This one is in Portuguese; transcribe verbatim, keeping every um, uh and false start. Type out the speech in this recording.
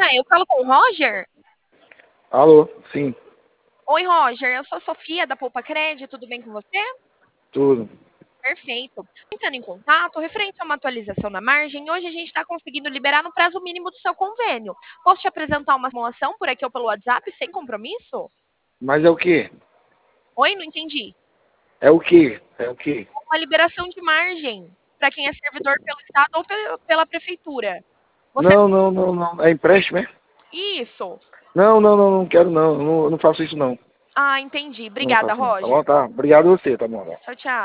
Olá, eu falo com o Roger? Alô? Sim, Oi, Roger, eu sou a Sofia da Poupa Crédito, tudo bem com você? tudo. Perfeito. Entrando em contato, referente a uma atualização na margem, hoje a gente está conseguindo liberar no prazo mínimo do seu convênio. Posso te apresentar uma simulação por aqui ou pelo WhatsApp, sem compromisso? Mas é o quê? Oi, não entendi. É o quê? É o quê? Uma liberação de margem para quem é servidor pelo Estado ou pe- pela Prefeitura. Você. Não, não, não, não. É empréstimo, é? Isso. Não, não, não, não quero não. Eu não, eu não faço isso não. Ah, entendi. Eu não Obrigada, faço não. Tá Roger. bom? Tá. Obrigado a você, tá bom. Tá. Tchau, tchau.